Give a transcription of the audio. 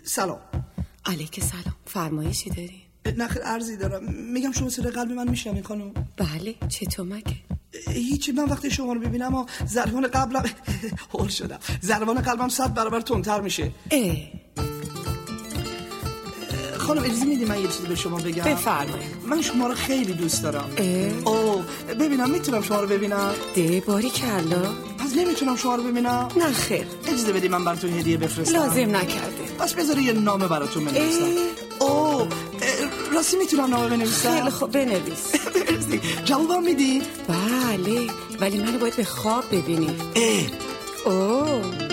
سلام. علیک سلام. فرمایشی داری؟ نه خیر، عرضی دارم. میگم شما صدای قلب من میشنوین خانم؟ بله. چطور مگه؟ هیچی، من وقتی شما رو ببینم ضربان قلبم هول شدم. ضربان قلبم 100 برابر تندتر میشه. خانم اجازه میدی من یه چیزی به شما بگم؟ بفرمایید. من شما رو خیلی دوست دارم. ببینم میتونم شما رو ببینم؟ باری کلا. پس نمیتونم شما رو ببینم؟ نه خیر. اجازه بدی من براتون هدیه بفرستم؟ لازم نکرده. پس بذاری یه نامه براتون بنویسم. راستی میتونم نامه بنویسم؟ خیلی خوب بنویس. جوابم میدی؟ بله، ولی منو باید به خواب ببینی.